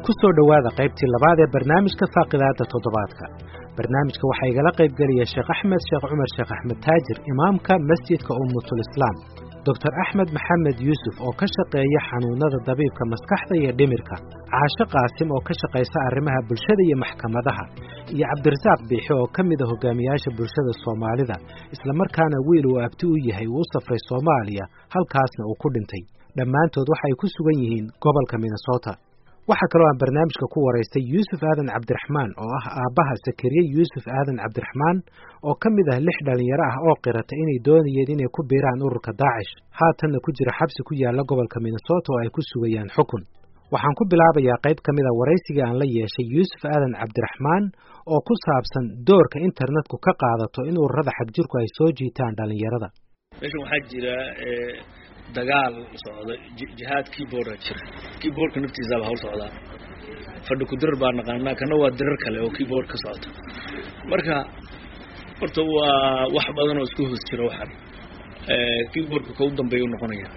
ku soo dhawaada qaybtii labaad ee barnaamijka faaqidaada toddobaadka. barnaamijka waxaa igala qayb gelaya Sheekh Axmed Sheekh Cumar Sheekh Axmed Taajir, imaamka masjidka Ummatul Islaam, Dr. Axmed Maxamed Yuusuf oo ka shaqeeya xanuunada dabiibka maskaxda iyo dhimirka, Caasho Qaasim oo ka shaqeysa arrimaha bulshada iyo maxkamadaha, iyo Cabdirasaaq Biixi oo ka mid ah hogaamiyaasha bulshada Soomaalida, isla markaana wiil uu abti u yahay uu safray Soomaaliya halkaasna uu ku dhintay. dhammaantood waxa ay ku sugan yihiin gobolka Minnesota. waxa kale oo aan barnaamijka ku wareystay Yuusuf Aadan Cabdiraxmaan oo ah aabaha Sakariye Yuusuf Aadan Cabdiraxmaan oo ka mid ah 6 dhalinyaro ah oo qiratay inay doonayeen inay ku biiraan ururka Daacish, haatanna ku jira xabsi ku yaala gobolka Minnesota oo ay ku sugayaan xukun. waxaan ku bilaabayaa qayb ka mid ah wareysiga aan la yeeshay Yuusuf Aadan Cabdiraxmaan oo ku saabsan doorka internetku ka qaadato in ururada xagjirku ay soo jiitaan dhalinyarada. meeshan waxaa jira dagaal socda jihaad keyboardka naftiisa baa hawl socda fadhi ku dirar baa naqaanaa kana waa dirar kale oo keyboard ka socda marka horta waa wax badan oo isku hoos jira waxan keyboardka ka u dambeeyo noqonaya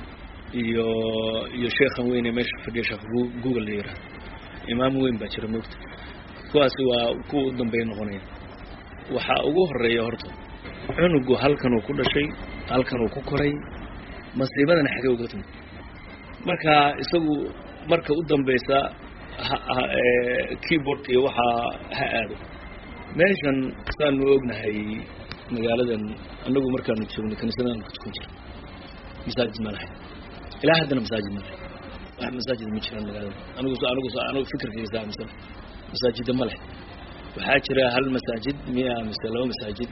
iyo sheekhan weyn ee meesha fadhiya sheekh Google leeyahay imaam weyn baa jira moogta kuwaasi waa ku u dambeeyo noqonaya waxa ugu horeeya horta cunugu halkan uu ku dhashay halkan uu ku koray masiibadana xagee uga timid marka isagu marka u dambaysa keyboard iyo waxa ha aado meeshan saanu ognahay magaaladan anagu markaanu joognay kaniisadan ku tukan jirnay masaajid ma lahayn ilaa haddana masaajid ma lahayn wax masaajid ma jiraan magaalada anigu fikirkayga aaminsan masaajid ma lahayn waxaa jira hal masaajid miya mise 2 masaajid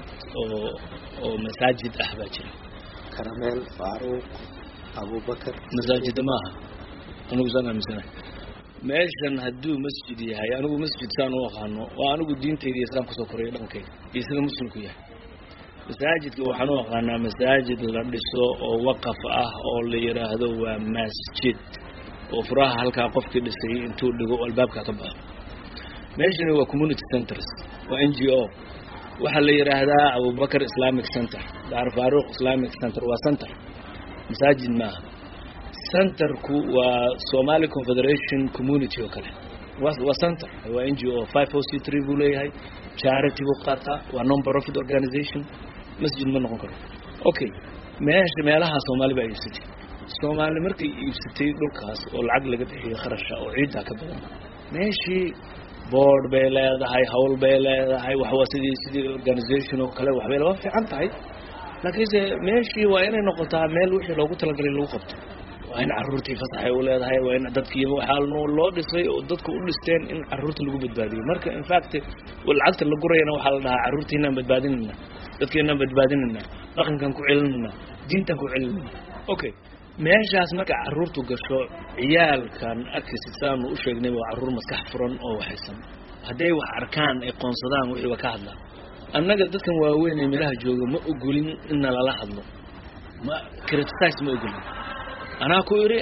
oo masaajid ah baa jira karameel faaruq Abu Bakar masaajid maaha anigu sana misana meeshan hadduu masjid yahay anigu masjid saan u aqaano waa anigu diintayda islaamka soo koray dhankayga iyo sida muslimku yahay masaajidka waxaan u aqaanaa masaajid la dhiso oo waqaf ah oo la yiraahdo waa masjid oo furaha halka qofkii dhisay intuu dhigo albaabka ka baxo meeshan waa community centers waa NGO waxa la yiraahdaa Abu Bakar Islamic Center Dar Faruq Islamic Center waa center masaajid ma centerku waa Somali Confederation Community oo kale waa center waa NGO 503 buu leeyahay charity buu qaata waa non profit organization masjid ma noqon karo okay meelaha Soomaali baa iibsatay Soomaali markay iibsatay dhulkaas oo lacag laga bixiyo kharashka oo ciidda ka badan meeshii board bay leedahay hawl bay leedahay wax waa sidii organization oo kale wax bay la fiican tahay laakiin meeshii waa inay noqotaa meel wixii loogu talagalay lagu qabto waa in carruurtii fasaxay u leedahay waa in dadkii waxa loo dhisay oo dadku u dhisteen in carruurta lagu badbaadiyo marka in fact lacagta la gurayna waxa la dhahaa carruurtiina badbaadinayna dadkeena badbaadinayna dhaqankan ku celinayna diintan ku celinayna okay meeshaas marka carruurtu gasho ciyaalkan akisaan u sheegnay waa carruur maskax furan oo waxaysan haday wax arkaan ay qoonsadaan wixii ka hadla annaga dadkan waaweyn ee meelaha jooga ma ogolin in la hadlo ma criticize ma ogolin anaa ku iri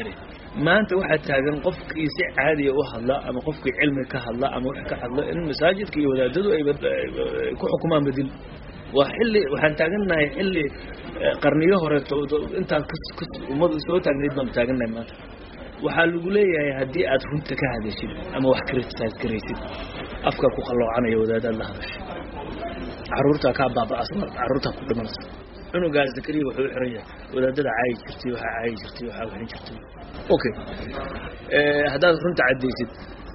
maanta waxa taagan qofkii si caadi ah u hadla ama qofkii cilmi ka hadla ama wax ka hadla in masaajidka iyo wadaadadu ay ku xukumaan badil وحلي وحنتاجنا حلي قرنيه هره انت umad soo taagneed baan taagnay maanta waxa lagu leeyahay hadii aad runta ka hadashid ama wax criticize gareysid afka ku qaloocanaya wadaadada la hadashay carruurta ka baaba'san carruurta ku dhimanaysa inuu gaar Zakariya wuxuu xiraya wadaadada caay jirtay waxa waxin jirtay okay hadaad runta cadeysid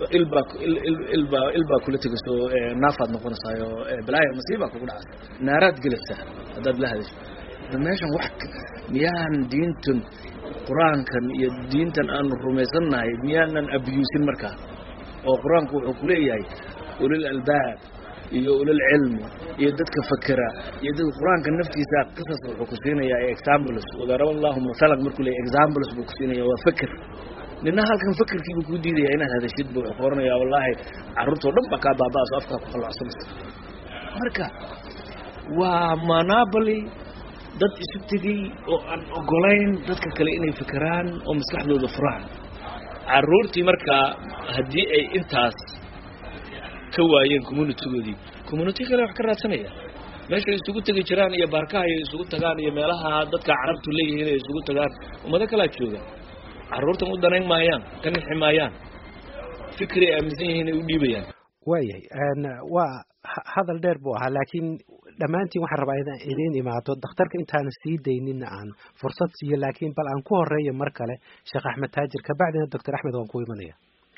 ilba kula tagaso naafad noqonayso balaayo masiiba kugu dhacay naarad galasa hadad la hadasho meeshan wax miyaan diintan quraankan iyo diintan aan rumaysanahay miyaanan abuusin markaa oo quraanku wuxuu ku leeyahay ulul albaab iyo ulul ilm iyo dadka fakara iyo dadka quraanka naftiisa qisas wuxuu ku siinayaa examples wadaraa Allahu masalan markuu leeyahay examples buu ku siinayaa waa fakar nina halkan fikirkiiba ku diidaya inaad hadashid buu qoranayaa wallahi carruurto dhan ba ka baabaaso afka ku qalacsan marka waa monopoly dad isu tagay oo aan ogolayn dadka kale inay fikiraan oo maskaxdooda furaan carruurtii marka hadii ay intaas ka waayeen community kale wax ka raadsanaya meesha isugu tagi jiraan iyo baarkaha ay isugu tagaan iyo meelaha dadka carabtu leeyihiin ay isugu tagaan umada kala jooga carruurta u danayn maayaan kan ximaayaan fikri aaminsan yihiin ay u dhiibayaan. waayahay waa hadal dheer buu ahaa laakiin dhammaantiin waxaan rabaa inaan idiin imaado dhakhtarka intaan sii daynina aan fursad siiyo laakiin bal aan ku horeeyo mar kale sheekh axmed taajir kabacdina doctor axmed waan ku imanaya.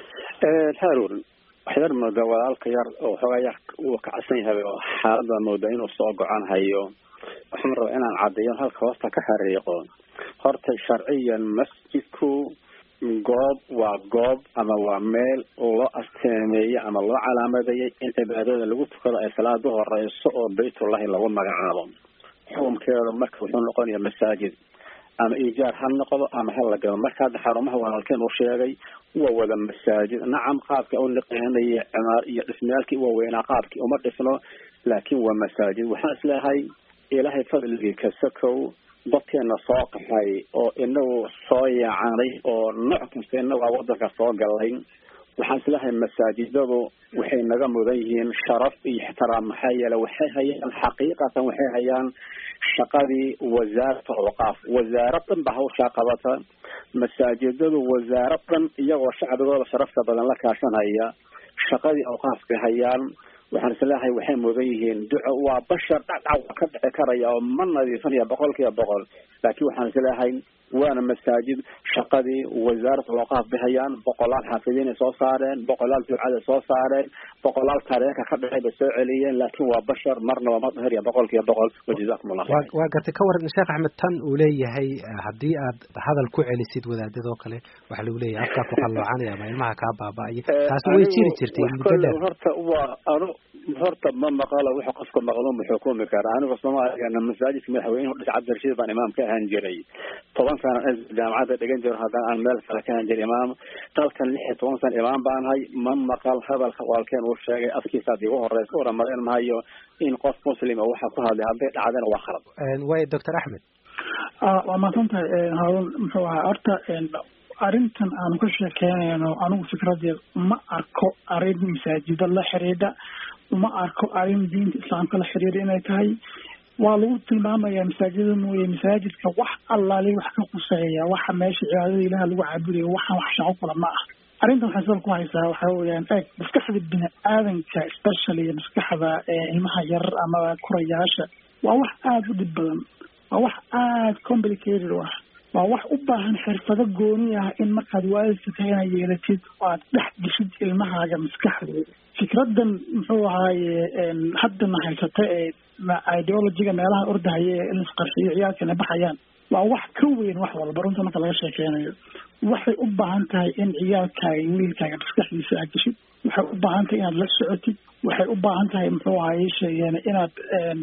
haarun waxyar moodaa walaalka yar oo xoogaa yar uu kacsan yahay oo xaaladda moodaa inuu soo go-aan hayo. waxaan rabaa inaan caddeeyo halka hoosta ka xariiqo. horta sharciyan masjidku goob waa goob ama waa meel loo asteemeeyey ama loo calaamadeeyey in cibaadada lagu tukado ay salaada horeyso oo baytullahi lagu magacaabo. xukunkeedu marka wuxuu noqonayaa masaajid ama ijaar ha noqdo ama ha la gado. marka hadda xarumaha walaalkeen uu sheegay waa wada masaajid. nacam qaabka u liqeynaya cimaar iyo dhismayaalkii waaweynaa qaabkii uma dhisno laakiin waa masaajid. waxaan isleeyahay ilaahay fadligii ka sokow dadkeena soo qaxay oo inagu soo yaacanay oo nooc kasta inagu wadanka soo galay. waxaan isleeyahay masaajidadu waxay naga mudan yihiin sharaf iyo ixtiraam maxaa yeelay waxay hayaan xaqiiqatan waxay hayaan shaqadii wasaaradda awqaaf. wasaaradan baa hawshaa qabata. masaajidadu wasaaradan iyagoo shacbigooda sharafta badan la kaashanaya shaqadii awqaafka hayaan. waxaan isleeyahay waxay mudan yihiin duco. waa bashar dhacdhac ka dhici karaya oo ma nadiifanaya 100% laakiin waxaan isleeyahay waana masaajid shaqadii wasaaradda awqaaf bixiyaan. boqolaal xaafidiin ay soo saareen, boqolaal ducada soo saareen, boqolaal taariikha ka dhacay bay soo celiyeen laakiin waa bashar marna waa madhariya 100%. wajazaakumullah khayr. waa gartay ka waran sheekh axmed tan uu leeyahay haddii aad hadal ku celisid wadaadadoo kale waxa lagu leeyahay afkaa ku qaloocanaya ama ilmaha kaa baaba'aya taasi way jiri jirtay muddo dheer. horta waa horta ma maqalo waxa qofka maqluum xukumi kara. aniga Soomaaliya masaajidka madaxweynuhu dhis Cabdirashiid baan imaam ka ahaan jiray 10 sano jaamacadda dhigan jiray haddana aan meel kale ka ahaan jiray imaam. dalkan 16 sano imaam baan hay. ma maqal hadalka walkeen uu sheegay afkiisa igu horeysa oo ramadan maayo in qof muslim oo waxa ku hadlay hadday dhacdana waa khalad. way Dr. Axmed waa maasanta hadan muxuu ahaa horta arrintan aan ka sheekeynayno anigu fikradeed ma arko arrin masaajida la xiriida uma arko arrin diinta islaamka la xiriira inay tahay. waa lagu tilmaamayaa masaajida mooye masaajidka wax allaale wax ka quseeya waxa meesha cibaadada ilaaha lagu caabudayo waxaan wax shaqo kula ma ah. arrintan waxay sal ku haysaa waxa weeyaan maskaxda bini aadanka especially maskaxda ilmaha yar ama kurayaasha waa wax aad u dhib badan. waa wax aad complicated ah. waa wax u baahan xirfado gooni ah in markaad waalidka tahay inaad yeelatid oo aad dhex geshid ilmahaaga maskaxdooda. fikradan muxuu ahaaye haddana haysata ideologiga meelaha ordahaya ee in isqarxiyo ciyaalkana baxayaan waa wax ka weyn wax walba runta marka laga sheekeynayo. waxay u baahan tahay in ciyaalkaaga wiilkaaga maskaxdiisa aad geshid. waxay u baahan tahay inaad la socotid. waxay u baahan tahay muxuu ahaaye sheegeen inaad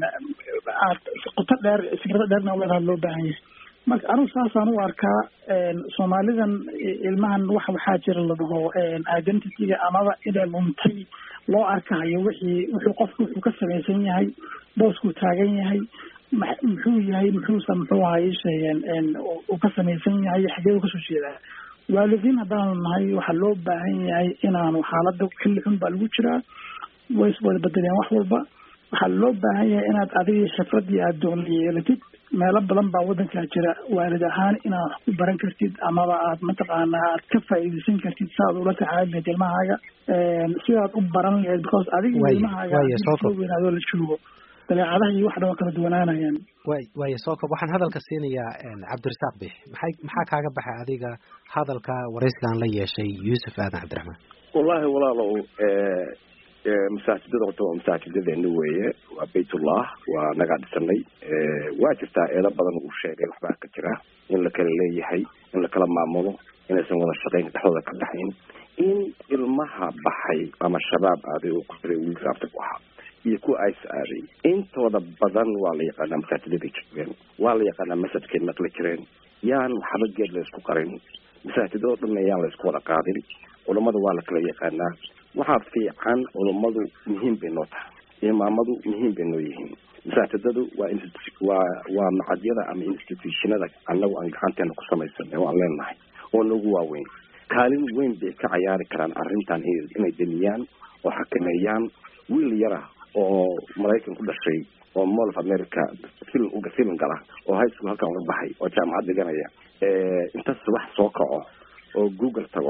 aad qoto dheer fikrado dheerna uleedaha loo baahan yahay. marka anigu saasaan u arkaa Soomaalidan ilmahan waxaa jira la dhaho identity-ga amaba inay luntay loo arkayo wuxuu qofku wuxuu ka samaysan yahay boosku taagan yahay muxuu yahay muxuu ahaayey sheegeen uu ka samaysan yahay xagee uu kasoo jeedaa. waalidiin haddaan nahay waxaa loo baahan yahay inaanu xaaladda xilli xun baa lagu jiraa. way iswada bedeleen wax walba. waxaa loo baahan yahay inaad adiga xirfadii aad doon yeelatid. meelo badan baa wadankaa jira waalid ahaan inaad wax ku baran kartid amaba aad mataqaanaa aad ka faa'iidaysan kartid si aad ula tacaali lahayd ilmahaaga sidaad u baran lahayd because adiga ilmahaaga weynaadoo la joogo dabeecadaha iyo wax dhan kala duwanaanayaan. waayo soo koob waxaan hadalka siinayaa Cabdirasaaq Bix maxaa kaaga baxay adiga hadalka waraysigan la yeeshay Yuusuf Aadan Cabdiraxmaan. wallahi walaalow masaajidada horta waa masaajidadeena weeye waa baytullah waa naga dhisanay. waa jirtaa eedo badan uu sheegay waxbaa ka jira in la kala leeyahay in la kala maamulo inaysan wada shaqayn dhexdooda ka dhaxayn in ilmaha baxay ama shabaab aaday uu ku jiray wiil raabta ku ahaa iyo kuwa ays aaday intooda badan waa la yaqaanaa masaajidaday jireen waa la yaqaanaa masjidkay maqli jireen yaan waxba geed la isku qarin masaajidoo dhan yaan la isku wada qaadin. culammada waa la kala yaqaanaa. waxaa fiican culummadu muhiim bay noo tahay. imaamadu muhiim bay noo yihiin. masaajidadu waa macadyada ama institutionada annagu aan gacanteena ku samaysan oo aan leenahay oo nagu waaweyn. kaalin weyn bay ka cayaari karaan arrintan inay damiyaan oo xakameeyaan. wiil yara oo Maraykan ku dhashay oo Mall of America film gala oo high school halkan uga baxay oo jaamacad dhiganaya intaas wax soo kaco oo Google tago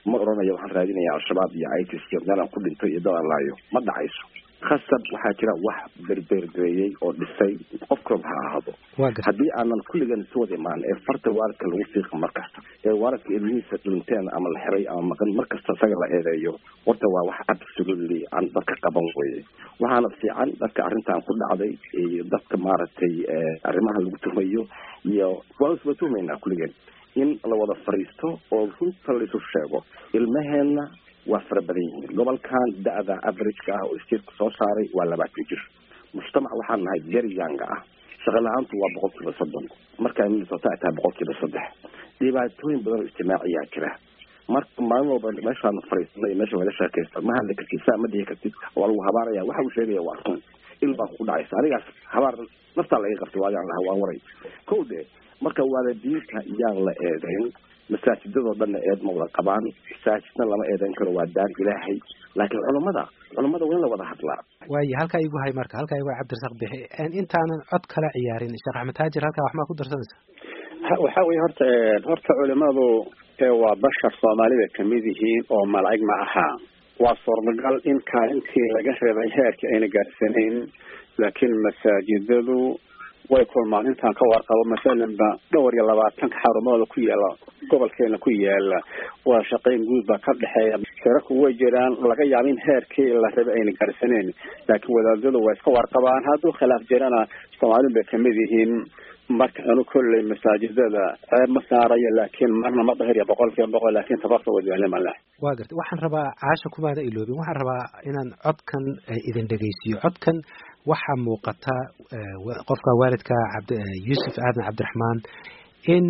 ma oranayo waxaan raadinayaa al-shabaab iyo ISIS iyo meelaan ku dhinto iyo dad aan laayo ma dhacayso khasab waxaa jira wax berbergeeyey oo dhisay qofka ha ahaado haddii aanan kulligan isu wada imaan ee farta waalidka lagu fiiqa markasta ee waalidka ilmihiisa dhinteen ama la xiray ama maqan markasta isaga la eedeeyo horta waa wax absolutely aan dadka qaban weye waxaana fiican dadka arrintan ku dhacday iyo dadka maaragtay arrimaha lagu tumayo iyo waa isba tumaynaa kulligan in la wada fariisto oo runta la isu sheego ilmaheena waa fara badan yihiin gobolkan da-da average-ka ah oo istiirka soo saaray waa 20 jir mujtamac waxaan nahay very young ah shaqo la-aantu waa 30% markaa Minnesota ay tahay 3%. dhibaatooyin badan oo ijtimaaciyaa jira marka maalin walba meeshaan fariisnay iyo meesha wada sheekaysta ma hadli kartid ma dhihi kartid oo lagu habaaraya waxa uu sheegaya waa run ilbaa ku dhacaysa anigaas habaar nafta laga qabtay waayaan lahaa waan waray kowde marka waalidiinta yaan la eedayn masaajidada dhan eed ma wada qabaan masaajidna lama eedayn karo waa daar ilaahay laakiin culimada waa la wada hadlaa waayo halka igu hay marka halka igu Cabdirasaaq bixi intaanan cod kala ciyaarin Sheekh Axmed Taajir halka wax ma ku darsanaysa waxa way horta culimadu waa bashar Soomaalida kamid yihiin oo malaa'ig ma aha waa suurtagal in kaalintii laga reebay heerkii ayna gaarsiinayn laakiin masaajidadu way kulmaan intaan ka warqabo masalan ba dhowr iyo 20 xarumood ku yaala gobolkeena ku yaala waa shaqeyn guud ba ka dhaxeeya shirku way jiraan laga yaabo in heerkii la rabay ayna gaarsiinayn laakiin wadaadadu way iska warqabaan hadduu khilaaf jirana Soomaalidu bay kamid yihiin marka aanu kullay masaajidada ma saarayo laakiin marna ma dhahriya 100% laakiin tabarka wajahna ma leh waa gartay waxaan rabaa caasha kumaada iloobin waxaan rabaa inaan codkan idin dhageysiyo codkan waxa muuqata qofka waalidka Yuusuf Aadan Cabdiraxmaan in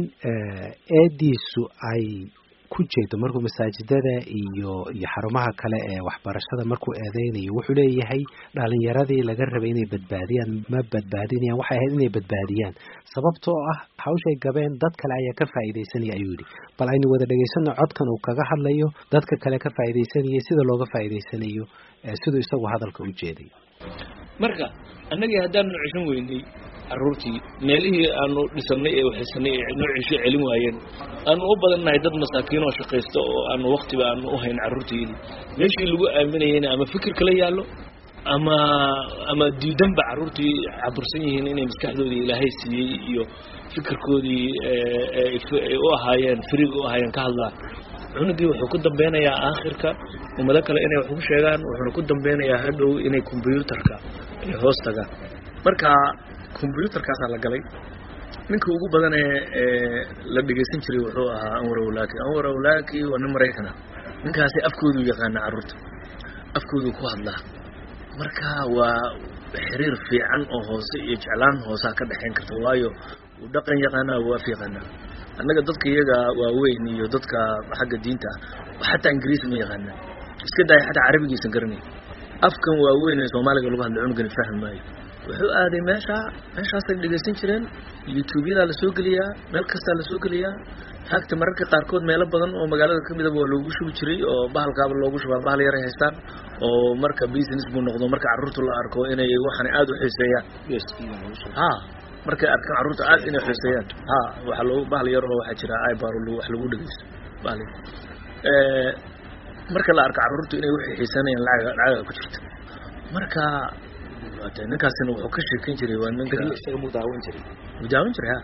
eediisu ay ku jeedo markuu masaajidada iyo xarumaha kale ee waxbarashada markuu eedeynayo wuxuu leeyahay dhalinyaradii laga rabay inay badbaadiyaan ma badbaadinayaan waxay ahayd inay badbaadiyaan sababtoo ah hawshay gabeen dad kale ayaa ka faa'iideysanaya ayuu yidhi bal aynu wada dhageysano codkan uu kaga hadlayo dadka kale ka faa'iideysanaya sida looga faa'iideysanayo sidoo isagu hadalka u jeeday marka annaga haddaan cishan weynay carruurtii meelihii aanu dhisanay ee waxaysanay noocisho celin waayeen aanu u badannahay dad masaakiin oo shaqaysta oo aanu waqtiba aanu u hayn carruurteedii meeshii lagu aaminayeen ama fikir kala yaallo ama diidanba carruurtii cabursan yihiin inay maskaxdoodii ilaahay siiyey iyo fikirkoodii u ahaayeen firiga u ahaayeen ka hadlaan cunugii wuxuu ku dambeynayaa aakhirka ummado kale inay wax ku sheegaan wuxuu ku dambeynayaa hadhow inay computerka ay hoos tagaan marka computerkaas la galay ninka ugu badan ee la dhageysan jiray wuxuu ahaa Anwar Awlaaki waa nin Mareykan ah ninkaasi afkoodu yaqaan carruurta afkoodu ku hadlaa marka waa xiriir fiican oo hoose iyo jeclaan hoose ka dhaxayn karto waayo uu dhaqan yaqaana waa fiiqana annaga dadka iyaga waa weyn iyo dadka xagga diinta xataa Ingiriisi ma yaqaan iska day xataa Carabigiisa garanay afkan waa weyn ee Soomaaliga lagu hadlo cunugan fahmaayo wuxuu aaday meeshaas ay dhageysan jireen YouTube-yada la soo geliyaa meel kasta la soo geliyaa xagta mararka qaarkood meelo badan oo magaalada kamid ah waa loogu shubi jiray oo bahalkaaba loogu shubaa bahal yar ay haystaan oo marka business buu noqdo marka carruurtu la arko inay waxan aad u xiiseeyaan marka arkan carruurta aad inay xiiseeyaan waxa loo bahal yar oo waxa jira iPad wax lagu dhageysto bahal marka la arko carruurtu inay wax xiisanayaan lacag ku jirto marka ninkaasina wuxuu ka sheekan jiray waa ninka isaga mudaawan jiray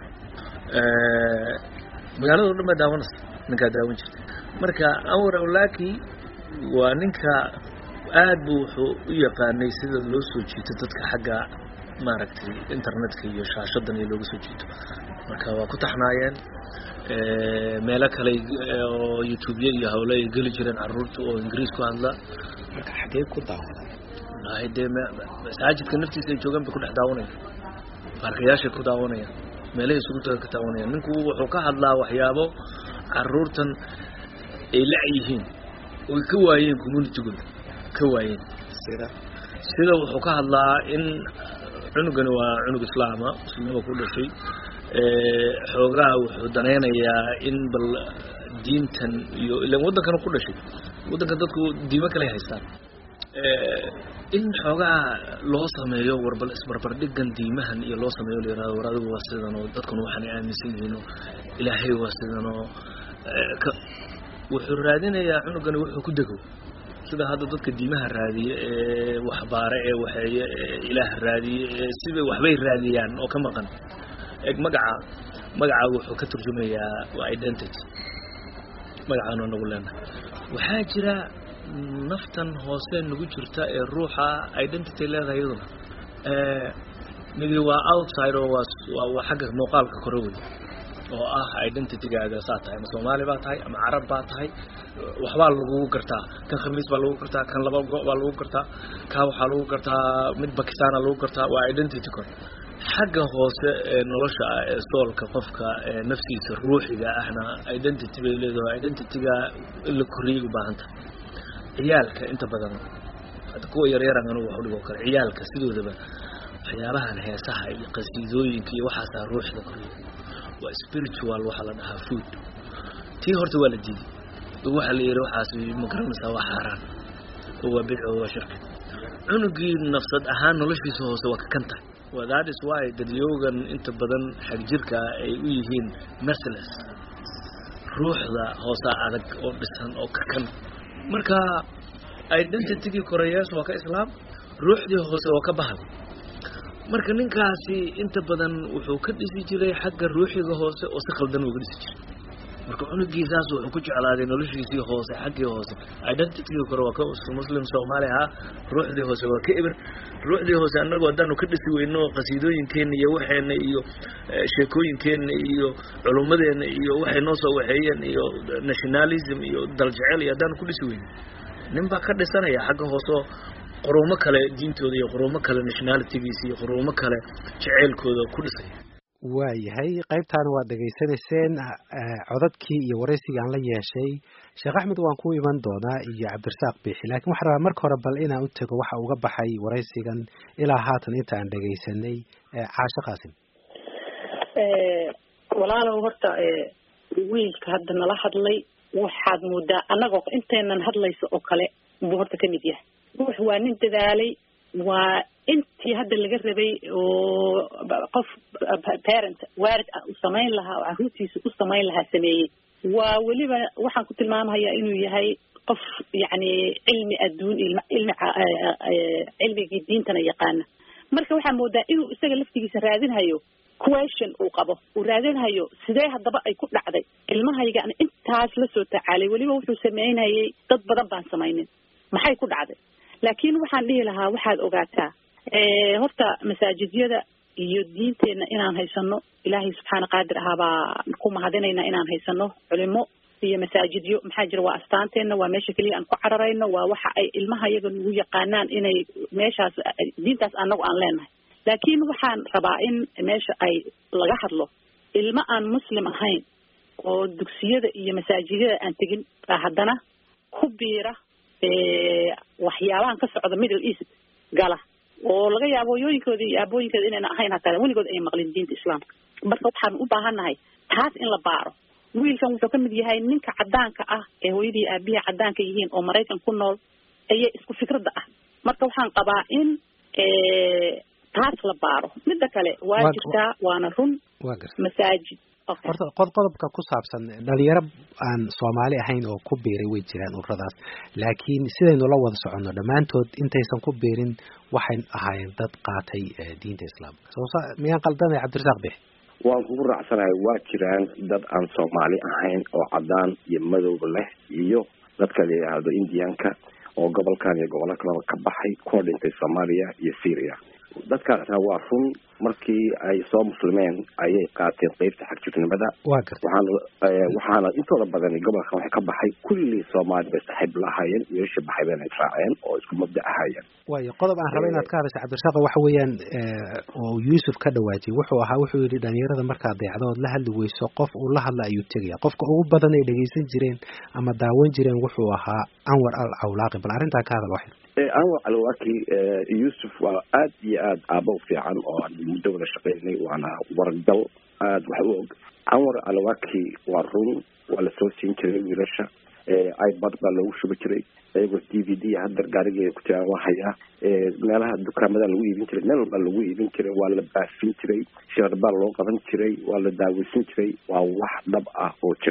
magaalada dhan daawanaysa ninka daawan jirtay marka Anwar Awlaaki waa ninka aad buu wuxuu u yaqaanay sida loo soo jiito dadka xagga maaragtay internetka iyo shaashadan iyo looga soo jiito marka waa ku taxnaayeen meelo kale oo YouTube iyo hawlo ay gali jireen carruurta oo Ingiriis ku hadla marka xagee ku daawaday هيدا مساجدك نفتي سيجوجن بكل حداونية باركياش كل داونية مليه سقطة كتاونية منكو وحكاه الله وحيابه عرورتن العيهين والكواين كمون تقول كواين سيدا وحكاه الله إن عنقن وعنق إسلامه سنوا كل شيء حوجاه وحدنانا يا إن بالدين تن إلا وده كانوا كل شيء وده كدتكو ديمك ليه هيستان in xogaa loo sameeyo warbal isbarbar dhigan diimahan iyo loo sameeyo leeyahay waradu waa sidan oo dadku waxaan aaminsan yihiin ilaahay waa sidan oo wuxuu raadinayaa cunugani wuxuu ku dego sida hadda dadka diimaha raadiye ee waxbaare ee waxeeye ilaah raadiye sida waxbay raadiyaan oo ka maqan magaca wuxuu ka turjumayaa waa identity magacaana nagu leenahay waxaa jira naftan hoose nagu jirta ee ruuxa identity leedahay iyaduna midi waa outside oo waa xagga muuqaalka kore wey oo ah identity-gaaga saa tahay ama Soomaali baa tahay ama Carab baa tahay waxbaa lagu gartaa kan khamiis baa lagu gartaa kan laba go' baa lagu gartaa ka waxa lagu gartaa mid Pakistan lagu gartaa waa identity kor xagga hoose ee nolosha ee soolka qofka nafsiisa ruuxiga ahna identity bay leedahay identity-ga la koriyo u baahan tahay ciyaalka inta badan hada kuwa yaryar anu wax u dhigo kale ciyaalka sidoodaba waxyaabahan heesaha iyo qasiidooyinka iyo waxaas ruuxda koriyo waa spiritual waxa la dhahaa food tii horta waa la diiday waxa la yiri waxaas ma garanaysaa waa xaraan oo bidco oo shirka cunugii nafsad ahaan noloshiisa hoose waa ka kanta that is why dadyogan inta badan xag jirka ay u yihiin merciless ruuxda hoose adag oo dhisan oo ka kan marka identity-gi koreeyas waa ka islaam ruuxdii hoose waa ka bahal marka ninkaasi inta badan wuxuu ka dhisi jiray xagga ruuxiga hoose oo si qaldan uga dhisi jiray marka cunugiisaas wuxuu ku jeclaaday noloshiisii hoose xaggii hoose identity-ga kore waa ka muslim Soomaali ah ruuxdii hoose waa ka ibir ruuxdii hoose annagu haddaanu ka dhisi weyno qasiidooyinkeena iyo waxeena iyo sheekooyinkeena iyo culumadeena iyo waxay noo soo waxeeyeen iyo nationalism iyo daljecel iyo haddaanu ku dhisi weyno ninba ka dhisanaya xagga hoose quruumo kale diintooda iyo quruumo kale nationality-giisa iyo quruumo kale jaceylkooda ku dhisay waayahay qaybtaan waa dhageysanayseen codadkii iyo wareysigii aan la yeeshay Sheekh Axmed waan ku iman doonaa iyo Cabdirasaaq Biixi laakiin waxaan rabaa marka hore bal inaan u tago waxa uga baxay wareysigan ilaa haatan inta aan dhageysanay Caasha Qaasim walaalow horta wiilka hadda nala hadlay waxaad moodaa annagoo inteenan hadlayso oo kale buu horta ka mid yahay ruux waa nin dadaalay waa intii hadda laga rabay oo qof parent waalid u samayn lahaa oo caruurtiisa u samayn lahaa sameeyey waa weliba waxaan ku tilmaamayaa inuu yahay qof yani cilmi adduun cilmigii diintana yaqaana marka waxaa moodaa inuu isaga laftigiisa raadinhayo question uu qabo uu raadinhayo sidee haddaba ay ku dhacday ilmahayga aan intaas la soo tacaalay weliba wuxuu sameynayay dad badan baan samaynin maxay ku dhacday laakiin waxaan dhihi lahaa waxaad ogaataa horta masaajidyada iyo diinteena inaan haysano ilaahay subxaana qaadir ahaabaa ku mahadinayna inaan haysano culimo iyo masaajidyo maxaa jira waa astaanteena waa meesha kaliya aan ku cararayno waa waxa ay ilmaha iyaga nagu yaqaanaan inay meeshaas diintaas anagu aan leenahay laakiin waxaan rabaa in meesha ay laga hadlo ilmo aan muslim ahayn oo dugsiyada iyo masaajidada aan tegin haddana ku biira waxyaabahan ka socda Middle East gala oo laga yaabo hooyooyinkooda iyo aabooyinkooda inayna ahayn hataa weligood ay maqlin diinta islaamka marka waxaan u baahannahay taas in la baaro wiilkan wuxuu ka mid yahay ninka cadaanka ah ee hooyadii aabihi cadaanka yihiin oo Mareykan ku nool ayay isku fikradda ah marka waxaan qabaa in taas la baaro midda kale waa jirtaa waana run masaajid horta qodobka ku saabsan dhalinyaro aan Soomaali ahayn oo ku biiray way jiraan ururadaas laakiin sidaynu la wada socono dhamaantood intaysan ku biirin waxay ahaayeen dad qaatay diinta islaamka miyaan qaldanay Cabdirasaaq Biixi waan kugu raacsanahay waa jiraan dad aan Soomaali ahayn oo cadaan iyo madow leh iyo dadka la yiraahdo Indianka oo gobolkan iyo gobolka kale ka baxay ku dhintay Soomaaliya iyo Syria dadkaasna waa run markii ay soo muslimeen ayay qaateen qaybta xagjirnimada waxaana intooda badan gobolka waxay ka baxay kulli Soomaali bay saaxiib lahaayeen yeesha baxayeen ay raaceen oo isku mabda ahaayeen waayo qodob aan rabay inaad ka hadasho Cabdirasaaq waxa weeyaan oo Yuusuf ka dhawaajay wuxuu yiri dhalinyarada marka deecdood la hadli weyso qof uu la hadla ayuu tagaya qofka ugu badan ay dhageysan jireen ama daawan jireen wuxuu ahaa Anwar al-Awlaqi bal arinta ka hadal waxay Anwar al-Awlaqi Yuusuf waa aad iyo aad aabo fiican oo dawladda shaqeynay waana wargal aad wax u og Anwar al-Awlaqi waa run wala soo siin jiray wiilasha iPad baa lagu shubi jiray ayagoo DVD hadda gaariga ku jiraan waa haya meelaha dukaamada lagu iibin jiray meel walba lagu iibin jiray waa la baafin jiray shirba loo qaban jiray waa la daawaysan jiray waa wax dhab ah oo jira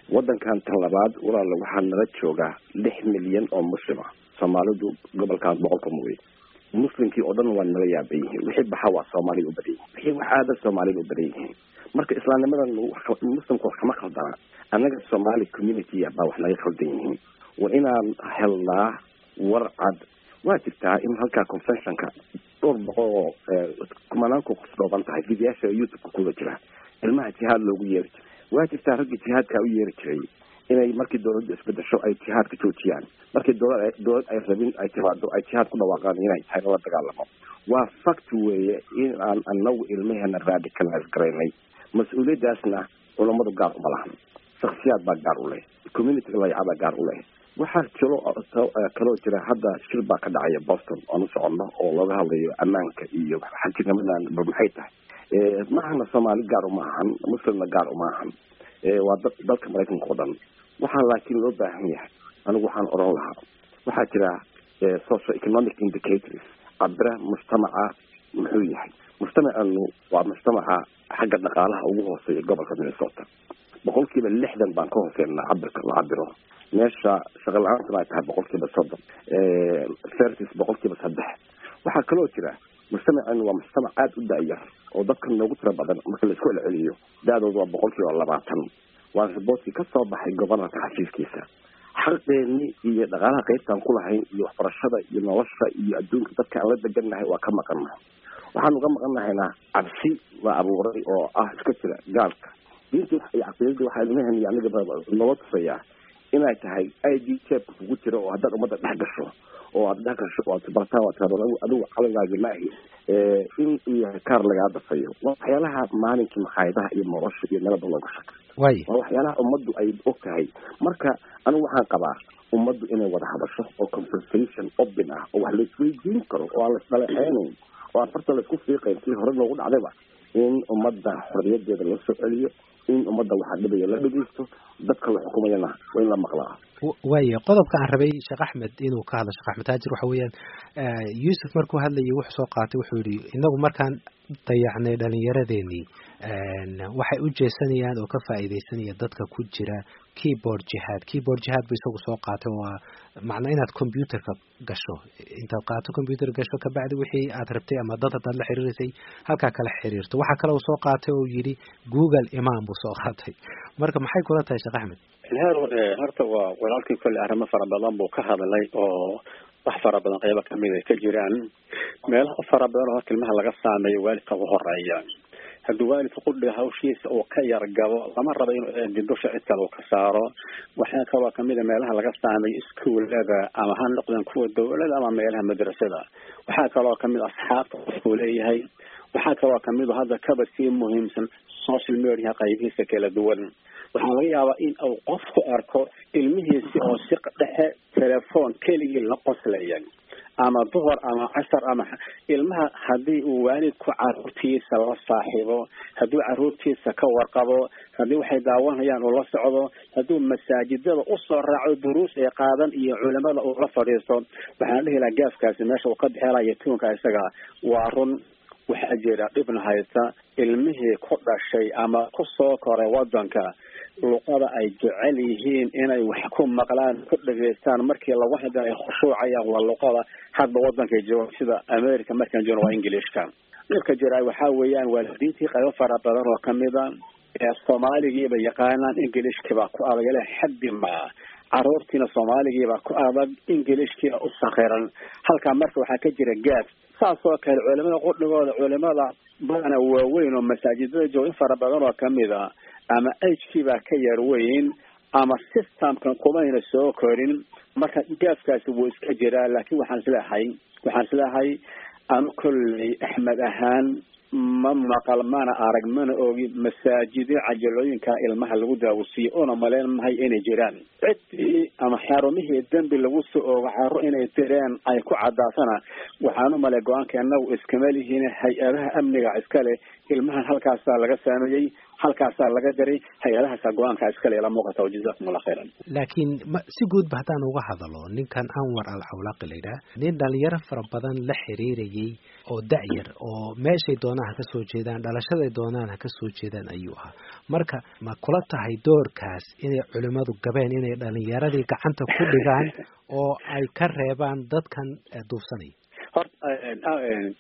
waddankan tan labaad walaal waxaa nala joogaa 6 milyan oo muslima Soomaalidu gobolkan boqolka mooy muslimkii oo dhan waa nala yaabay wixii baxa waa Soomaali u badan wixii waxa Soomaali u badan marka islaamnimadan muslimku wax kama khaldana anaga Somali community baa wax laga khaldan yihiin waa inaan helnaa warcad waa jirtaa in halka conventionka dhowr boqol kumanaan ku qosdooban tahay fiidiyaasha YouTube ku jira ilmaha jihaad loogu yeeray waa jirtaa rag jihaadka u yeeray jiray inay markii dawladda isbedesho ay jihaadka joojiyaan markii dawlad ay rabin ay timaado ay jihaad ku dhawaaqaan inay tahay la dagaalamo waa fact weeye in aan anagu ilmaheena radicalize garaynay mas'uuliyadaasna culimadu gaar uma lahan shakhsiyaad baa gaar u leh community la yacaba gaar u leh waxaa kaloo jira hadda shir baa ka dhacaya Boston oo socono oo laga hadlayo ammaanka iyo xaqiiqadan maxay tahay maahna Soomaali gaar uma ahan muslimna gaar uma ahan waa dalka Mareykanka oo dhan waxaa laakiin loo baahan yahay anigu waxaan oran lahaa waxaa jira socio economic indicators cabira mujtamaca muxuu yahay mujtamacaanu waa mujtamaca xagga dhaqaalaha ugu hooseeya gobolka Minnesota 60% baan ka hooseynaa cabirka la cabiro meesha shaqo la'aanta ay tahay 30% service 3% waxaa kaloo jira mujtamacaanu waa mujtamac aad u daayar oo dadka noogu tira badan marka la isku celceliyo daadoodu waa 20% waa riboodkii ka soo baxay gobolka xafiiskiisa xaqeeni iyo dhaqaalaha qaybtan ku lahayn iyo waxbarashada iyo nolosha iyo adduunka dadka aan la deganahay waa ka maqanahay waxaan uga maqanahayna cabsi la abuuray oo iska jira gaalka diinta iyo aqoonta waxa ilmahan iyo aniga nabad tusaya inay tahay ID check ugu jira oo hadda umada dhex gasho oo aad dhex gasho oo tabartaa waa tabar adigu qalagaaga maahi in iyo kaar laga dafayo waxyaalaha maalinkii maxayadaha iyo nolosha iyo nabad lagu shaqo waxyaalaha umadu ay ogtahay marka anigu waxaan qabaa umadu inay wada hadasho oo conversation open ah oo wax la isweydiin karo oo aan la isdhaleeceyn oo farta la isku fiiqay si hore loogu dhacdayba in umada xorriyadeeda la soo celiyo in umada waxa dhibaya la dhageysto dadka la xukumayana waa in la maqlaa waayo qodobka aan rabay Sheekh Axmed inuu ka hadlo Sheekh Axmed Taajir waxa weeyaan Yusuf markuu hadlayay wuxuu soo qaatay wuxuu yiri inagu markaan dayacnay dhalinyaradeenii waxay u jeesanayaan oo ka faa'iideysanaya dadka ku jira keyboard jihad buu isagu soo qaatay waa macna inaad computerka gasho intaad qaato computer gasho ka bacdi wixii aad rabtay ama dad aad la xiriirisay halka kala xiriirto waxa kale uu soo qaatay oo yiri Google Imaam buu soo qaatay marka maxay kula tahay Sheekh Axmed horta waa walaalkii kulli arrimo fara badan buu ka hadlay oo wax fara badan qaybo kamid ah ka jiraan meelaha fara badan oo kelmaha laga saameeyo waalidka ugu horeeya haddii waalidku qudhiga hawshiisa uu ka yargabo lama rabo inuu dibdusha cid kale uu ka saaro waxaa kaloo kamid ah meelaha laga saameeyo iskuulada ama ha noqdaan kuwa dawladda ama meelaha madrasada waxaa kaloo kamid asxaabta qofku leeyahay waxaa kaloo kamid hadda kabadkii muhiimsan social media qaybihiisa kala duwan waxaa laga yaabaa in uu qofku arko ilmihiisi oo si dhexe telefoon keligii la qoslaya ama duhur ama casar ama ilmaha haddii uu waalidku caruurtiisa la saaxiibo hadduu caruurtiisa ka warqabo haddii waxay daawanayaan uu la socdo hadduu masaajidada u soo raaco duruus ay qaadan iyo culimada uu la fadhiisto waxaan dhihi lahaa gaafkaasi meesha uu ka bixelayo tuunka isaga waa run waxaa jira dhibna haysta ilmihii ku dhashay ama ku soo koray wadanka luqada ay jecel yihiin inay wax ku maqlaan ku dhageystaan markii lagu hadla ay khushuucayaan waa luqada hadda wadanka jooga sida America markaan joogno waa Englishka dadka jira waxa weeyaan waalidiintii qaybo fara badan oo kamida ee Soomaaliga yaqaanaan Englishka ba ku adagale xaddi ma caruurtina Soomaaliga ba ku adag Englishka u sakhiran halka marka waxa ka jira gaab saasoo kale culimada badan waaweyn oo masaajidada jooga fara badan oo kamida ama HK ba ka yar weyn ama systemkan kuma ina soo korin marka gaafkaasi wuu iska jiraa laakiin waxaan islahay aan kulli Axmed ahaan ma maqal mana arag mana oogi masaajid cajalooyinka ilmaha lagu daawasiyo oo maleen mahay inay jiraan cidii ama xarumihii dambi lagu soo ogaaro inay tireen ay ku cadaasana waxaan u malay go'aankeena uu iskama lihiin hay'adaha amniga iskale ilmaha halkaas laga saameeyay halkaas laga daray hay'adaha go'aanka iskale la muuqata jazakumullahu khairan laakiin si guud bahdaan uga hadalo ninkan Anwar al-Hawlaqi leeyahay nin dhalinyaro fara badan la xiriirayay oo da'yar oo meeshay doonaha ka soo jeedaan dhalashaday doonaan ha ka soo jeedaan ayuu ahaa marka ma kula tahay doorkaas inay culimmadu gabeen inay dhalinyaradii gacanta ku dhigaan oo ay ka reebaan dadkan duufsanaya horta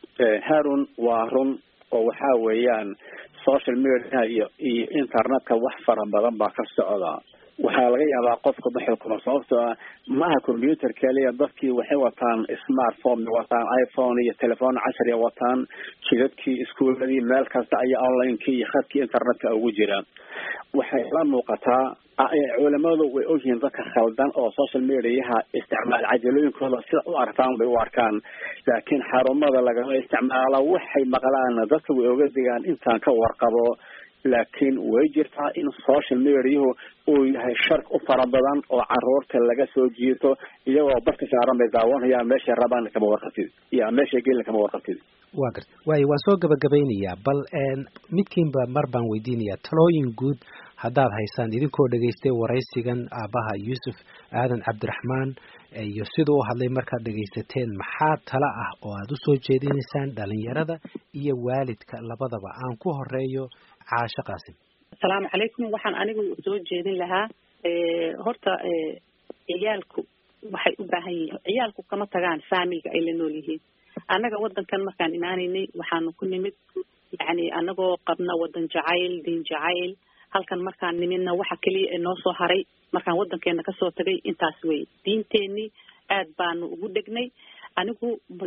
Harun waa run oo waxaa weeyaan social media iyo internetka wax fara badan baa ka socda waxaa laga yaabaa qofka baxalkuma sababtoo ah maaha computer kaliya dadkii waxay wataan smartphone wataan iPhone iyo telefoon casri wataan jidadkii iskuuladii meel kasta ayaa online-kii iyo khadkii internetka ugu jira waxay la muuqataa culimadu way ogyihiin dadka khaldan oo social media isticmaal cajalooyinkooda sida u arkaan bay u arkaan laakiin xarumada lagama isticmaalo waxay maqlaan dadka way oga digaan intaan ka warqabo laakiin way jirtaa in social media uu yahay shar u fara badan oo caruurta laga soo jiito iyagoo barka saaran bay daawanayaan meesha rabaan kama warqabtid iyo meesha gelin kama warqabtid waa gartay waayo waan soo gabagabeynayaa bal midkiinba mar baan weydiinayaa talooyin guud haddaad haysaan idinkoo dhegaystay waraysigan aabbaha yuusuf aadan cabdiraxmaan iyo siduu u hadlay markaad dhegaysateen maxaa tala ah oo aad u soo jeedinaysaan dhalinyarada iyo waalidka labadaba aan ku horeeyo caasho qaasim asalaamu calaykum waxaan anigu soo jeedin lahaa horta ciyaalku waxay u baahan yihiin ciyaalku kama tagaan faamilga ay la nool yihiin annaga waddankan markaan imaanaynay waxaanu ku nimid yacni annagoo qabna waddan jacayl diin jacayl halkan markaan nimidna waxa keliya ee noo soo haray markaan waddankeena kasoo tagay intaas wey diinteenii aad baanu ugu dhegnay anigu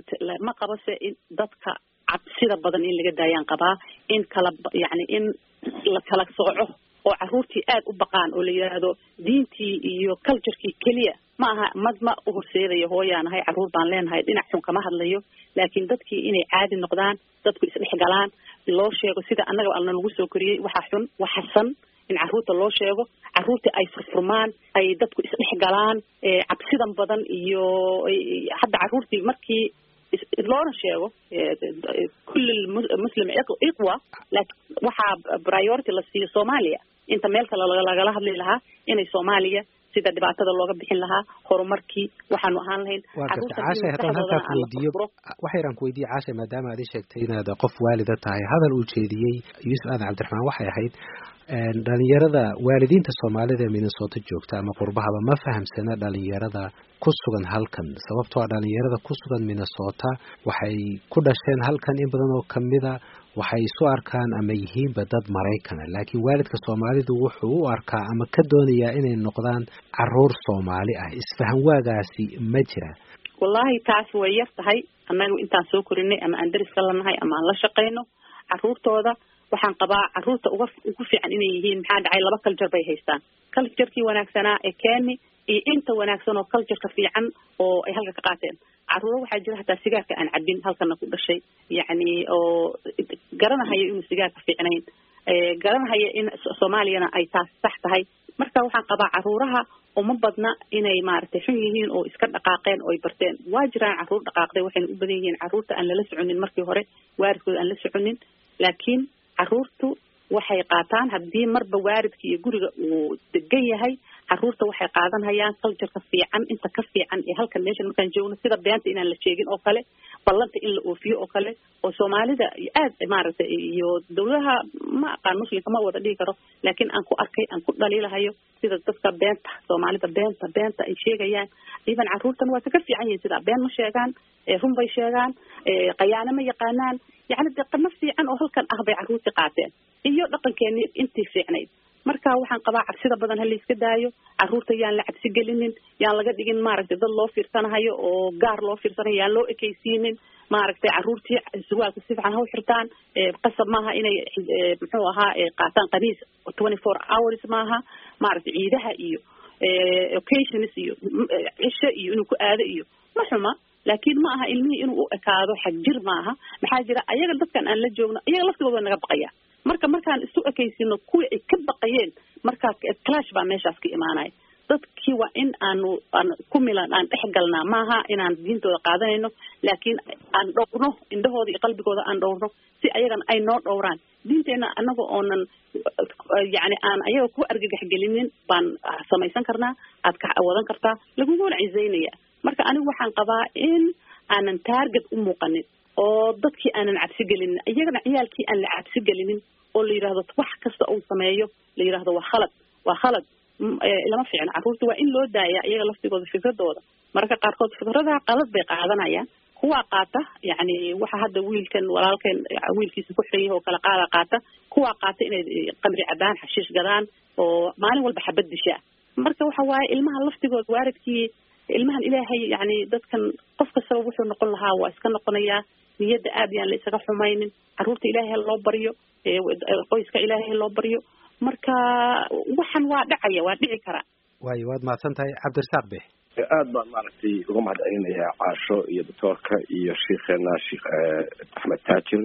ma qabase in dadka cabsida badan in laga daayaan qabaa in kala yacni in la kala sooco oo carruurtii aad u baqaan oo la yidhaahdo diintii iyo culturekii keliya ma aha ma u horseedayo hooyaanahay carruur baan leenahay dhinac xun kama hadlayo laakiin dadkii inay caadi noqdaan dadku isdhex galaan loo sheego sida annaga alna lagu soo koriyey waxa xun waxasan in carruurta loo sheego carruurtii ay furfurmaan ay dadku isdhex galaan cabsidan badan iyo hadda carruurtii markii loona sheego kulli muslim iqwa laakiin waxaa priority la siiyo Soomaaliya inta meel kale lagala hadli lahaa inay Soomaaliya sida dhibaatada looga bixin lahaa horumarkii waxaanu ahaan lahayn waxaan ku weydiiyay caasha maadaama aad sheegtay inaad qof waalida tahay hadal uu jeediyey Yuusuf Aadan Cabdiraxmaan waxay ahayd dhalinyarada waalidiinta Soomaalida ee Minnesota joogta ama qurbahaba ma fahamsana dhalinyarada ku sugan halkan sababtoo ah dhalinyarada ku sugan Minnesota waxay ku dhasheen halkan in badan oo kamida waxay soo arkaan ama yihiinba dad Mareykan laakiin waalidka Soomaalidu wuxuu u arkaa ama ka doonayaa inay noqdaan carruur Soomaali ah isfahan waagaasi ma jira wallahi taas way yar tahay annagu intaan soo korinay ama aan dariska lanahay ama aan la shaqeyno carruurtooda waxaan qabaa carruurta ugu fiican inay yihiin maxaa dhacay laba culture bay haystaan culture-kii wanaagsanaa ee keeni iyo inta wanaagsan oo culture-ka fiican oo ay halka ka qaateen carruur waxaa jira hataa sigaarka aan cabin halkana ku dhashay yacni oo garanahaya inuu sigaarka fiicnayn garanahaya in Soomaaliyana ay taas sax tahay marka waxaan qabaa carruuraha uma badna inay maaragtay xun yihiin oo iska dhaqaaqeen oo ay barteen waa jiraan carruur dhaqaaqday waxayna u badan yihiin carruurta aan lala soconin markii hore waalidkooda aan la soconin laakiin carruurtu waxay qaataan haddii marba waalidka iyo guriga uu degan yahay carruurta waxay qaadanayaan culture-ka fiican inta ka fiican ee halkan meeshan markaan joogno sida beenta inaan la sheegin oo kale ballanta in la oofiyo oo kale oo Soomaalida aad maaragtay iyo dawladaha ma aqaan muslimka ma wada dhigi karo laakiin aan ku arkay aan ku dhaliilahayo sida dadka beenta Soomaalida beenta ay sheegayaan iban carruurtan waa ka fiican yihiin sida been ma sheegaan run bay sheegaan qayaano ma yaqaanaan yacni dhaqan fiican oo halkan ah bay carruurta qaateen iyo dhaqankeennii intii fiicnayd marka waxaan qabaa cabsida badan hal iska daayo carruurta yaan la cabsi gelinin yaan laga dhigin maaragtay dad loo fiirsanayo oo gaar loo fiirsanayo yaan loo ekaysiinin maaragtay carruurtii suwaalka si fiican ha u xirtaan qasab maaha inay muxuu ahaa qaataan qamiis 24 hours maaha maaragtay ciidaha iyo occasions iyo cisho iyo inuu ku aado iyo ma xuma laakiin ma aha ilmihii inuu u ekaado xag jir maaha maxaa jira ayaga dadkan aan la joogno ayaga laftigooda naga baqaya markaan isu ekeysino kuwii ay ka baqayeen markaa clash baa meeshaas ka imaanaya dadkii waa in aan ku milan aan dhex galnaa maaha inaan diintooda qaadanayno laakiin aan dhowrno indhahooda iyo qalbigooda aan dhowrno si ayagana ay noo dhowraan diinteena anaga oonan yacni aan ayaga ku argagax gelinin baan samaysan karnaa aad ka wadan kartaa laguguna cizaynaya marka anigu waxaan qabaa in aanan target u muuqanin oo dadkii aanan cabsi gelinin iyagana ciyaalkii aan la cabsi gelinin oo la yiraahdo wax kasta uu sameeyo la yiraahdo waa khalad lama fiicna carruurta waa in loo daayaa iyaga laftigooda fikradooda marka qaarkood fikradaha qalad bay qaadanayaan kuwa qaata yani waxa hadda wiilkan walaalkan wiilkiisa ku xigay oo kala qaata kuwa qaata inay qamri cadaan xashiish gadaan oo maalin walba xabad disha marka waxa waaye ilmaha laftigooda waaridkii ilmahan ilaahay yani dadkan qof kasta wuxuu noqon lahaa waa iska noqonayaa niyada aad yaan la isaga xumaynin carruurta ilaahay loo baryo qoyska ilaahay loo baryo marka waxan waa dhacaya waa dhici kara waayo waad mahadsantahay cabdirasaaq bix aad baan maaragtay uga mahadcelinayaa caasho iyo doctoorka iyo sheikheena sheekh axmed taajir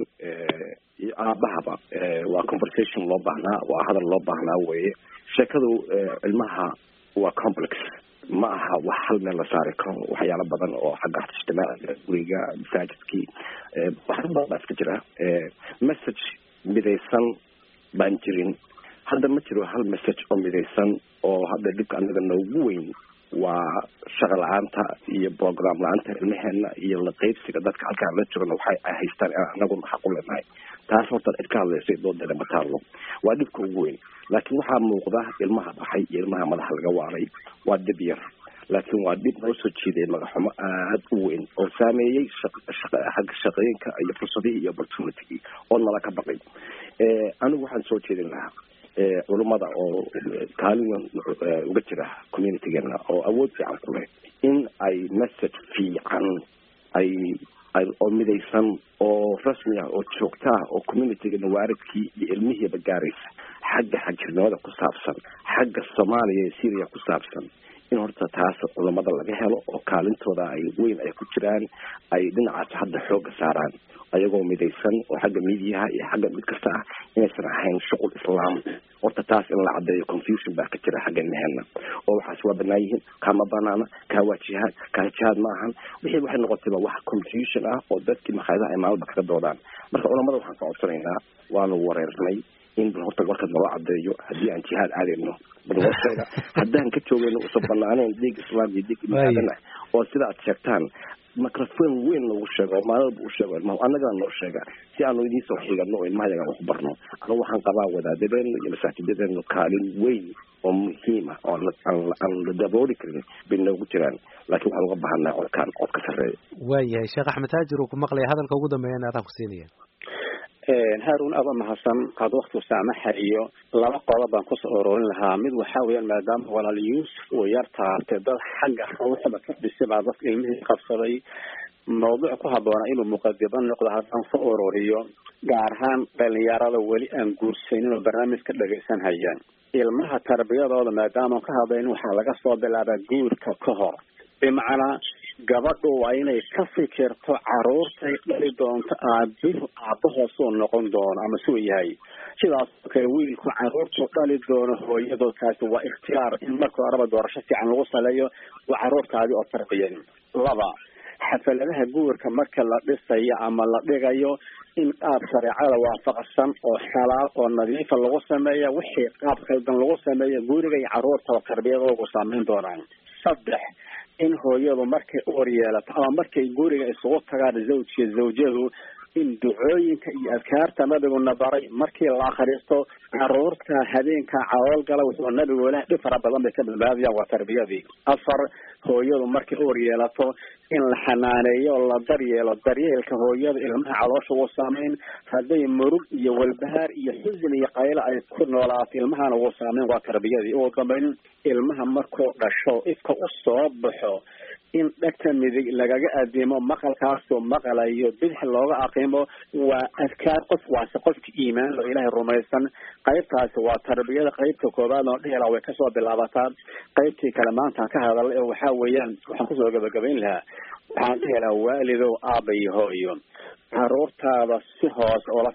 iyo aabahaba waa conversation loo baahnaa waa hadal loo baahnaa weeye sheekadu ilmaha waa complex ma aha wax hal meel la saari karo waxyaalo badan oo xagga ijtimaaciga guriga masaajidkii waxyaalo badan baa iska jira message midaysan baan jirin hadda ma jiro hal message oo midaysan oo hadda dhibka anaga noogu weyn waa shaqo la-aanta iyo program la-aanta ilmaheena iyo la qaybsiga dadka halkaan la jirana waxay haystaan anagu xaq u leenahay taas horta cid ka hadlaysay doodeeda ma taalo waa dhibka ugu weyn laakiin waxaa muuqda ilmaha baxay iyo ilmaha madaxa laga waaray waa dhib yar laakiin waa dhib noo soo jiiday magaxumo aad u weyn oo saameeyey xagga shaqooyinka iyo fursadihii iyo opportunitygii oo nala ka baqay anigu waxaan soo jeedin lahaa culummada oo kaalin uga jira communitygeena oo awood fiican ku leh in ay message fiican ay oo midaysan oo rasmi ah oo joogta ah oo communitygeena waaridkii iyo ilmihiiba gaaraysa xagga xagjirnimada ku saabsan xagga Soomaaliya iyo Syria ku saabsan in horta taas culummada laga helo oo kaalintooda ay weyn ay ku jiraan ay dhinacaas hadda xooga saaraan ayagoo midaysan oo xagga midiyaha iyo xagga mid kasta ah inaysan ahayn shuqul islaam horta taas in la caddeeyo confusion baa ka jira xagga ilmaheenna oo waxaas waa banaan yihiin kama banaana kaa waa jihaad kaa jihaad ma ahan wixii waxay noqotayba wax confusion ah oo dadkii makhaayadaha ay maalba kaga doodaan marka culammada waxaan ka codsanaynaa waanu wareernay in horta warkaas nala caddeeyo haddii aan jihaad aadayno balwarkeeda haddaan ka joogayno usan banaaneen dhiig islaam iyo dhiig imaadana oo sida aad sheegtaan microphone weyn lagu sheego maalba u sheego ilmaha annagana noo sheega si aanu idiin soo xigano oo ilmahayaga wax barno anigu waxaan qabaa wadaadadeen iyo masaajidadeen kaalin weyn oo muhiim ah oo aan la dabooli karin bay noogu jiraan laakiin waxaan uga baahannahay codka sarreeya waayahay sheekh axmed taajir uu ku maqlaya hadalka ugu dambeeyana adaan ku siinaya هارون أبا محسن قد وقت سامح iyo laba qodob baan ku soo oroorin lahaa mid waxa weeyaan maadaama walaal Yuusuf oo yarta dad xagga ruuxda ka dhisay baa dadka ilmihii qabsaday mawduuc ku haboona inuu muqaddiman noqdo haddaan soo ororiyo gaar ahaan dhalinyarada weli aan guursanin oo barnaamijka dhageysan hayaan ilmaha tarbiyadooda maadaama ka hadlayn waxa laga soo bilaabaa guurka ka hor bimacnaa gabadhu waa inay ka fikirto caruurtay dhali doonto aabahoosuu noqon doono ama suu yahay sidaas kale wiilku caruurtu dhali doono hooyadoodaasi waa ikhtiyaar in marka horeba doorasho fiican lagu saleeyo waa caruurtaadii oo tarbiyan laba xafaladaha guurka marka la dhisayo ama la dhigayo in qaab shareecada waafaqsan oo xalaal oo nadiifa lagu sameeyo wixii qaab khaldan lagu sameeyo guriga iyo caruurta tarbiyadooda saameyn doonaan saddex in hooyadu markay uur yeelato ama markay guriga isugu tagaan zawjka zawjadu in ducooyinka iyo adkaarta nabiguna baray markii la akhristo caruurta habeenka calool gala wuxuu nabigu leeyahay dhib fara badan bay ka badbaadiyaan waa tarbiyadii afar hooyadu markay uur yeelato in la xanaaneeyo la daryeelo daryeelka hooyada ilmaha caloosha uu saameyn hadday murug iyo walbahaar iyo xusn iyo qaylo ay ku noolaato ilmahana uu saameyn waa tarbiyadii ugu dambeyn ilmaha markuu dhasho ifka u soo baxo in dhagta midig lagaga adeemo maqalkaasoo maqalayo bidix looga aqimo waa adkaar qofka iimaan oo ilaahay rumaysan qaybtaasi waa tarbiyada qaybta koobaad oo dhihila way kasoo bilaabataa qaybtii kale maanta ka hadal ee waxaa weeyaan waxaan kusoo gabagabayn lahaa waxaan dhihi lahaa waalidow aaba iyo hooyo caruurtaada si hoose oola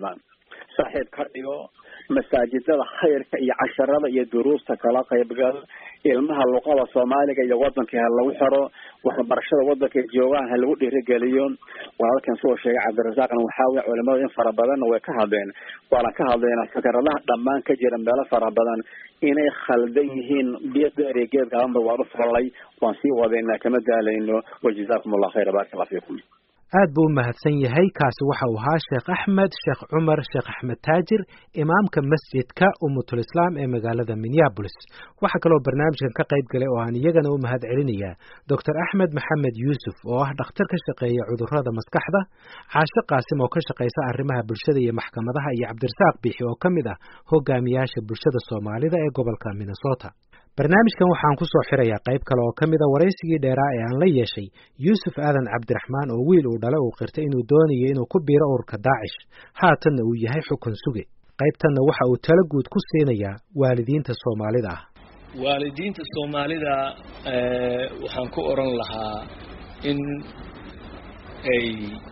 saaxiib ka dhigo masaajidada khayrka iyo casharada iyo duruusta kala qaybgal ilmaha luqada Soomaaliga iyo wadanka lagu xiro waxbarashada wadanka joogaan hal lagu dhiirigeliyo walaalkan soo sheegay Cabdirasaaqna waxa uu culimada in fara badan way ka hadleen wala ka hadleen fikradaha dhamaan ka jira meelo fara badan inay khaldan yihiin biyada gaamba waa u falay waan sii wadayna kama daalayno wajazaakumullahu khayran barakallahu fiikum aad buu mahadsan yahay kaasi waxa uu ahaa Sheekh Axmed Sheekh Cumar Sheekh Axmed Taajir imaamka masjidka Ummatul Islaam ee magaalada Minneapolis waxa kale oo barnaamijkan ka qayb galay oo aan iyagana u mahad celinayaa Dr. Axmed Maxamed Yuusuf oo ah dhakhtar ka shaqeeya cudurrada maskaxda Caashe Qaasim oo ka shaqeysa arrimaha bulshada iyo maxkamadaha iyo Cabdirasaaq Biixi oo kamid ah hogaamiyaasha bulshada Soomaalida ee gobolka Minnesota barnaamijkan waxaan ku soo xirayaa qayb kale oo kamid ah waraysigii dheeraa ee aan la yeeshay Yuusuf Aadan Cabdiraxmaan oo wiil uu dhalay uu qirtay inuu doonayo inuu ku biiro ururka Daacish haatanna uu yahay xukun suge qaybtanna waxa uu talo guud ku siinayaa waalidiinta Soomaalida ah waalidiinta Soomaalida waxaan ku oran lahaa in ay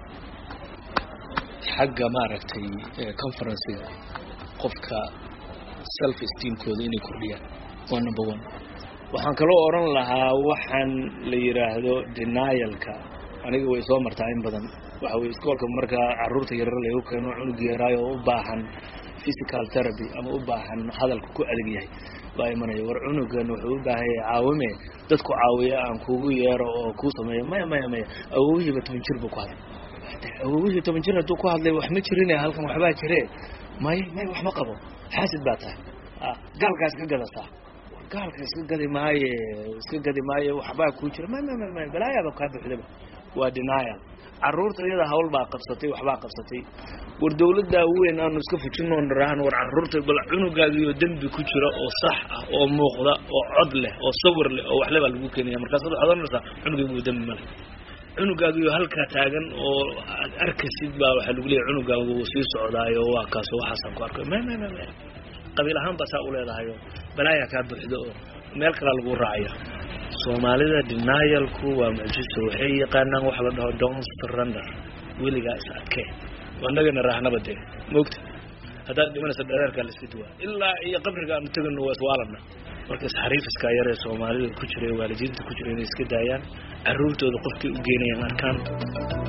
xagga maaragtay conference qofka self esteem kooda inay kordhiyaan waa number 1 waxaan kaloo oran lahaa waxaan la yiraahdo denialka aniga way soo martaa in badan waxa way iskoolka marka caruurta yaryar la keeno cunug yaraayo u baahan physical therapy ama u baahan hadalku ku adag yahay baa imanaya war cunugan wuxuu u baahan yahay caawime dadku caawiya aan kuugu yeero oo ku sameeyo maya awoowihiiba 10 jir buu ku hadlay awoowihi 10 jir hadduu ku hadlay wax ma jirinay halkan waxbaa jiree may wax ma qabo xaasid baa tahay gaalkaas ka gadataa gaalka iska gadi maaye waxbaa ku jira ma balaayaba ka buuxdaba waa denial caruurta iyada hawl baa qabsatay waxbaa qabsatay war dawladda weyn aanu iska fujino narahan war caruurta bal cunugaaga iyo dambi ku jira oo sax ah oo muuqda oo cod leh oo sawir leh oo waxlaba lagu keenaya markaas waxa xadanaysa cunugaaga dambi male cunugaaga iyo halka taagan oo aad arkaysid baa waxa lagu leeyahay cunugaaga uu sii socdaayo waa kaas waxaan ku arkay ma qabiil ahaan baa u leedahay balaaya ka buuxdo meel kale lagu raaciyo Soomaalida denialku waa mucjiso waxay yaqaanaan wax la dhaho don't surrender weliga iskee wanagana raahnabade moogta hadaa dhimanaysa dhereerka la sidwa ilaa iyo qabriga aan tagano waa swaalana marka xariifiska yar ee Soomaalida ku jiray waalidiinta ku jiray inay iska daayaan caruurtooda qofkii u geenayaan arkaan